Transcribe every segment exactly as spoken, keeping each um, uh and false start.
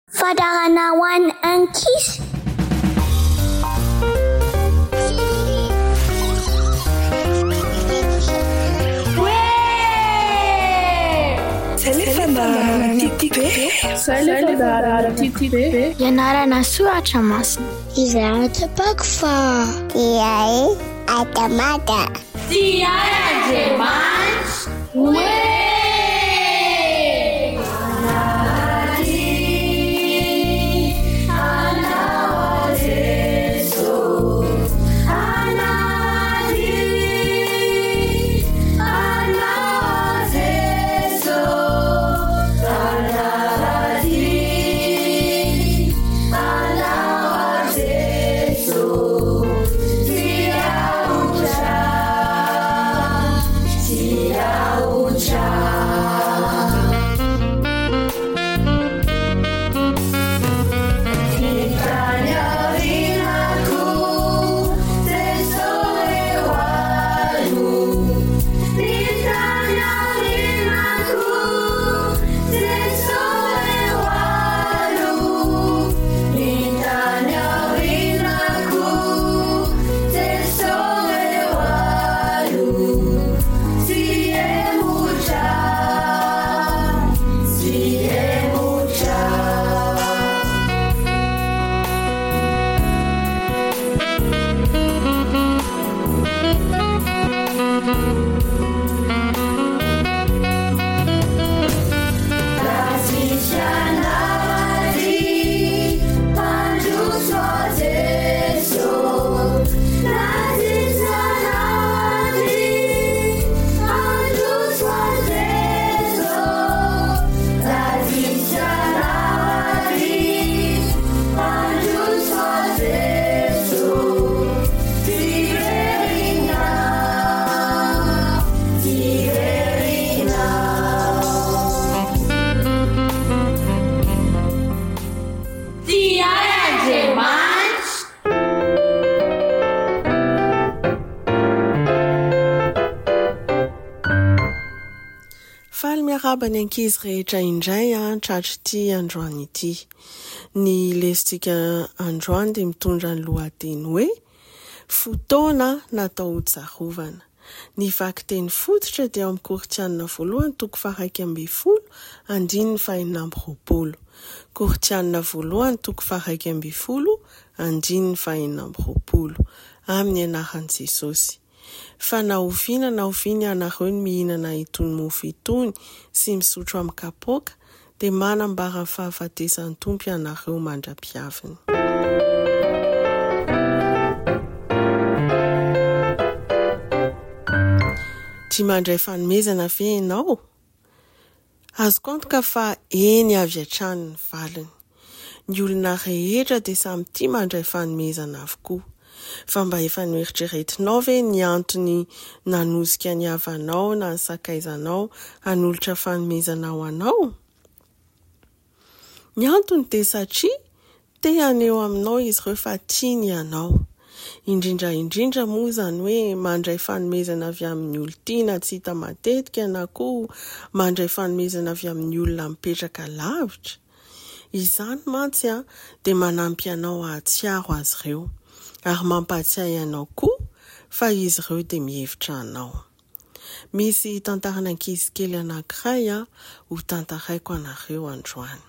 Fadarana ho an'ny ankizy. Ianarana soratra masina. Izaratra pako fa Iai atamata. Iai Andriamanitra. Hoe Miarabany ankizy rehetra indray an tratry ity androany ity. Ny lesitsika androany dia mitondra ny lohateny hoe fotoana natao hotsarovana. Ny vakiteny fototra dia amin'ny Korinthianina voalohany toko faha-iraika ambin'ny folo andininy fahaenina amby roapolo. Korinthianina voalohany toko faha-iraika ambin'ny folo andininy fahaenina amby roapolo. Amin'ny anaran'i Jesosy. Fa na oviana na oviana ianareo ny mihinana itony mofo itony sy misotro amin'ny kapoaka dia manambara ny fahafatesan'ny Tompo ianareo mandra-piaviny. Tsy mandray fanomezana ve ianao? Azoko antoka fa eny avy hatrany ny valiny. Ny olona rehetra dia samy tia mandray fanomezana avokoa. Fa mba efa noeritreretinao ve ny antony nanosika ny havanao na ny sakaizanao hanolotra fanomezana ho anao? Ny antony dia satria te aneo aminao izy ireo fa tiany ianao. Indrindra indrindra moa izany hoe mandray fanomezana avy amin'ny olon-tiana tsy hita matetika na koa mandray fanomezana avy amin'ny olona mipetraka lavitra. Izany mantsy dia manampy anao hahatsiaro azy ireo. Ary mampatsiahy anao koa fa izy ireo dia mihevitra anao. Misy tantarana ankizy kely anankiray ho tantaraiko anareo androany.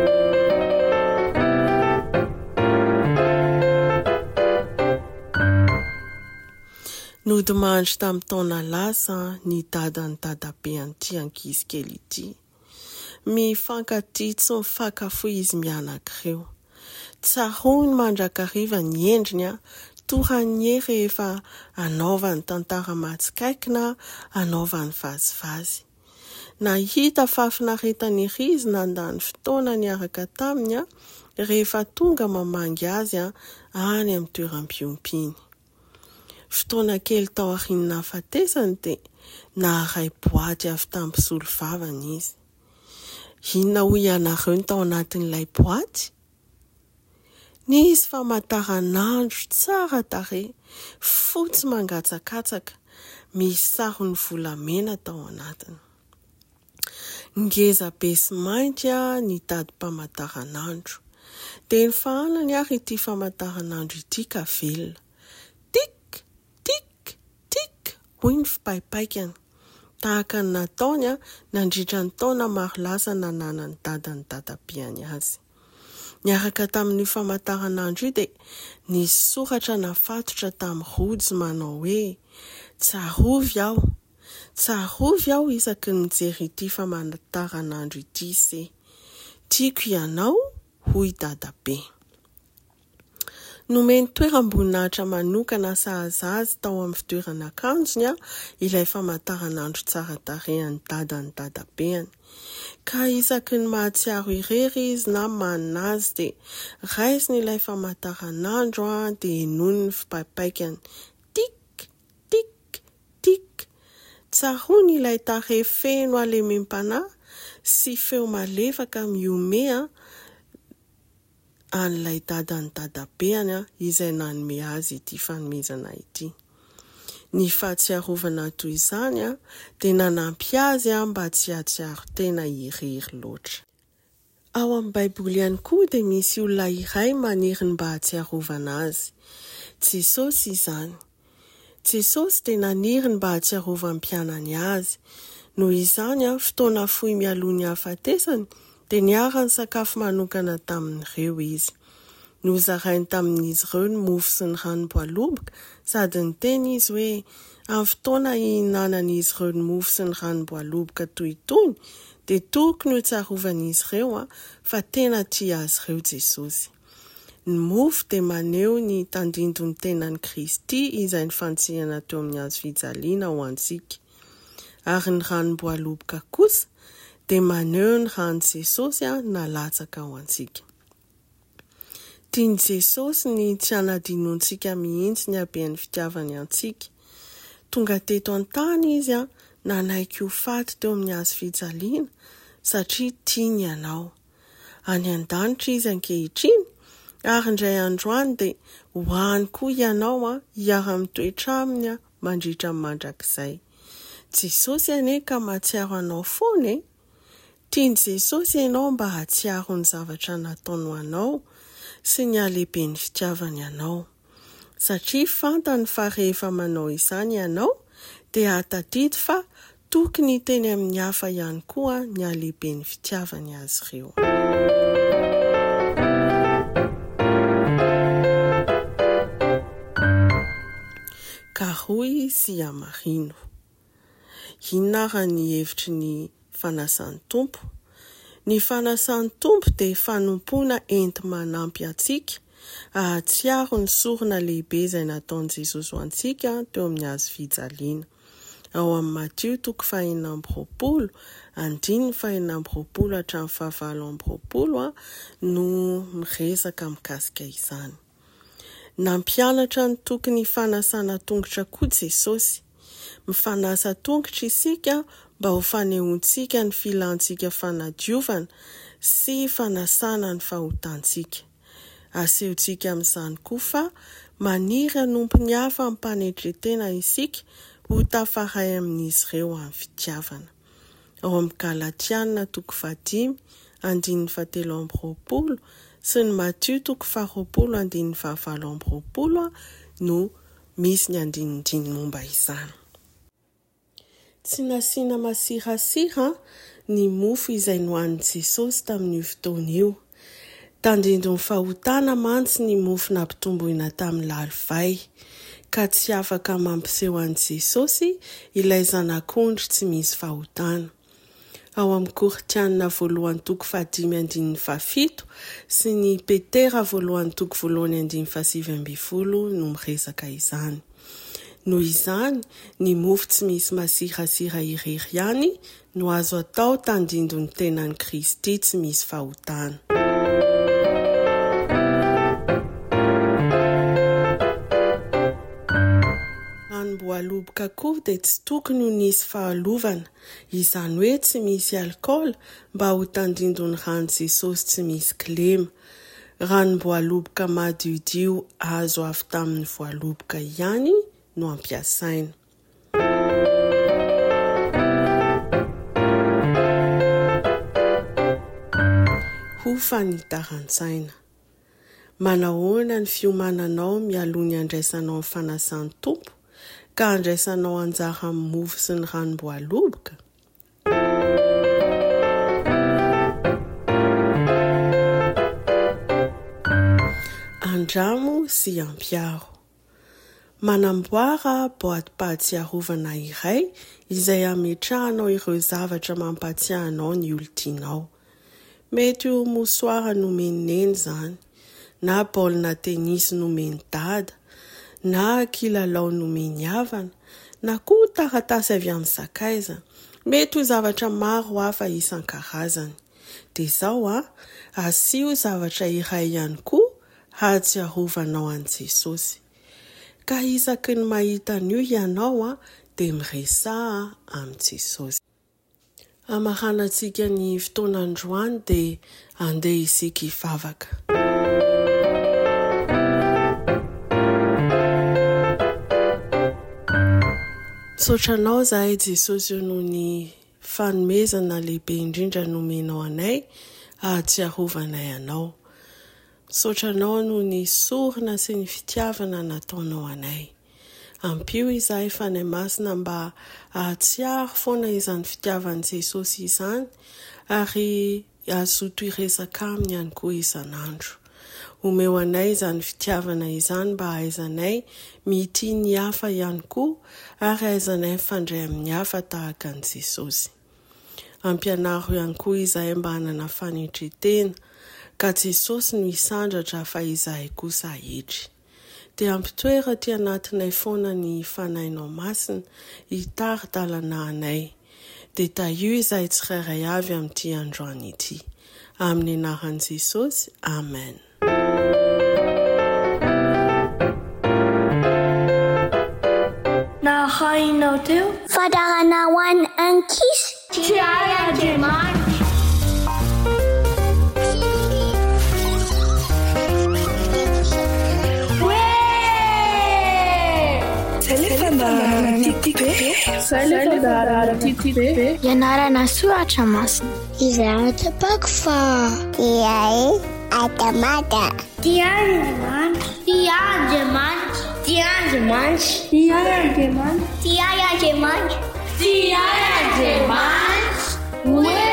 Nodimandry tamin'ny taona lasa ny dada ny dadabe an'ity ankizy kely ity. Mifankatia tsy mifankafohy izy mianakireo. Tsarony mandrakariva ny endriny toranye rehefa anaovany tantara matsikaikina anaovany vazivazy. Nahita fafinaretany izy nandany fotoana niaraka taminy rehefa tonga mamangy azy any amin'ny toeram-piompiny. Fotoana kely tao aoriana fatesany dia naharay boaty avy tamin'ny mpisolo vavany izy. Inona ho ianareo ny tao anatin'ilay boaty? Nisy famataranandro tsara tarehy, fotsy mangatsakatsaka, misy sarony volamena tao anatiny. Ngeza be sy mainty a nitady mpamataranandro. Dia ny fahanany ary ity famataranandro ity ka velona. Tik, tik, tik, hoy ny fipaipaikany. Tahaka ny nataony a nandritra ny taona maro lasa nanana ny dadany dadabeany azy. Niaraka tamin'io famataranandro io dia nisy soratra nafatotra tamin'ny rojo manao hoe tsarovy aho. Tsarovy aho isaky ny mijery ity famataranandro ity se. Tiako ianao, hoy dadabe. Nomeny toeram-boninahitra manokana sahazazy tao amin'ny fitoerana akanjony a ilay famataranandro tsara tarehan'ny dadany dadabeany. Ka isaky ny mahatsiaro irery izy na manina azy dia raisiny ilay famataranandro a dia nono ny fipaipaikany. Tik, tik, tik. Tsarony ilay tarehy feno alemem-panahy sy feo malefaka miomea an'ilay dadany dadabeany a izay nanome azy ity fanomezana ity. Ny fahatsiarovana toy izany a dia nanampy azy a mba tsy hahatsiaro tena irery loatra. Ao amin'ny Baiboly ihany koa dia misy olona iray maniry ny mba hahatsiarovana azy. Jesosy izany. Jesosy dia naniry ny mba hahatsiarovany mpianany azy. Noho izany a fotoana fohy mialoha ny hafatesany dia niara ny sakafo manokana tamin'ireo izy. Nozarainy tamin'izy ireo ny mofo sy ny ranom-boaloboka sady niteny izy hoe amin'ny fotoana hihinanan'izy ireo ny mofo sy ny ranom-boaloboka toy itony dia tokony ho tsarovany izy ireo a fa tena tia azy ireo Jesosy. Ny mofo dia maneho ny tandindony tenan'i Kristy izay ny fantsihana teo amin'ny hazo fijaliana ho antsika. Ary ny ranom-boaloboka kosa dia maneho ny rano Jesosy a nalatsaka ho antsika. Tiany Jesosy ny tsy hanadinontsika mihitsy ny haben'ny fitiavany antsika. Tonga teto an-tany izy a nanaiky ho faty teo amin'ny hazo fijaliana satria tiany ianao. Any an-danitra izy ankehitriny ary indray androany dia hoany koa ianao a hiara-mitoetra aminy a mandritra mandrakizay. Jesosy ane ka mahatsiaro anao foana e. Tiany Jesosy ianao mba hatsiaro ny zavatra nataony anao sy ny halehiben'ny fitiavany anao. Satria fantany fa rehefa manao izany ianao dia hatadidy fa tokony teny amin'ny hafa ihany koa ny halehiben'ny fitiavany azy ireo. Karoy sy amarino. Inona raha ny hevitry ny fanasan'ny tompo? Ny fanasan'ny tompo dia fanompoana enti manampy antsika hahatsiaro ny sorona lehibe izay nataon'i Jesosy ho antsika teo amin'ny hazo fijaliana. Ao amin'ny Matthieu toko fahaenina amby roapolo, andininy fahaenina amby roapolo hatramin'ny fahavalo amby roapolo a no miresaka mikasika izany. Nampianatra ny tokony fanasana tongotra koa Jesosy. Mifanasa tongotra isika mba ho fanehoantsika ny filantsika fanadiovana sy fanasana ny fahotantsika. Asehontsika amin'izany koa fa maniry hanompo ny hafa mpanetretena isika ho tafaray amin'izy ireo amin'ny fitiavana. Ao amin'ny Galatiana toko fahadimy andininy fahatelo amby roapolo sy ny Matthieu toko faharoapolo andininy fahavalo amby roapolo no misy ny andinindiny momba izany. Tsy nasiana masirasira ny mofo izay nohan'i Jesosy tamin'io fotoana io. Tandindony fahotana mantsy ny mofo nampitomboina tamin'ny lalivay, ka tsy afaka mampiseho an'i Jesosy ilay zanak'ondry tsy misy fahotana. Ao amin'ny Koritianina voalohany toko fahadimy andininy fahafito sy ny Petera voalohany toko voalohany andininy fahasivy ambin'ny folo no miresaka izany. Noho izany, ny mofo tsy misy masirasira irery ihany no azo atao tandindony tenan'i Kristy tsy misy fahotana. Ranom-boaloboka koa dia tsy tokony ho nisy fahalovana, izany hoe tsy misy alikaola mba ho tandindony rano Jesosy tsy misy kilema. Ranom-boaloboka madiodio azo avy tamin'ny voaloboka ihany no ampiasaina. koa fa ny taran-tsaina. Manahoana ny fiomananao mialoha ny andraisanao ny fanasan'ny tompo ka andraisanao anjara amin'ny mofo sy ny ranom-boaloboka? Andramo sy ampiaro. Manamboara boatim-pahatsiarovana iray izay ametrahanao ireo zavatra mampatsiahanao ny olon-tianao. Mety ho mosoara nomeniny zany, na baolina tenisy nomeny dada, na kilalao nomeny havana, na koa taratasy avy amin'ny sakaiza. Mety ho zavatra maro hafa isan-karazany. Dia zao a, asio zavatra iray ihany koa hatsiarovanao an Jesosy. Ka isaky ny mahita an'io ianao a, dia miresaha amin'ny Jesosy. Amaranantsika ny fotoanandroany dia andeha isika hivavaka. Sotranao zahay Jesosy noho ny fanomezana lehibe indrindra nomenao anay hatsiarovanay anao. Sotranao noho ny sorina sy ny fitiavana nataonao anay. Ampio izahay fanay masina mba hahatsiaro foana izany fitiavan'i Jesosy izany ary azoto iresaka aminy ihany koa isan'andro. Omeo anay izany fitiavana izany mba hahaizanay mity ny hafa ihany koa ary hahaizanay mifandray amin'ny hafa tahaka an'i Jesosy. Ampianaro ihany koa izahay mba hanana fanetretena ka Jesosy no isandratra fa izahay kosa hitry. Dia ampitoera ty anatinay foana ny fanainao masina hitari-dalana anay. Dia taio izahay tsirairay avy amin'ity androany ity. Amin'ny anaran'i Jesosy, amen. Na hainao teo Fadarana ho an'ny ankisy. Ty ay Andriamanitra. Ianarana soratra masina. Izahay tapako fa iay atamata. Ty Andriamanitra. Ty Andriamanitra. Ty Andriamanitra. Ty Andriamanitra. Ty ay Andriamanitra. Ty ay Andriamanitra.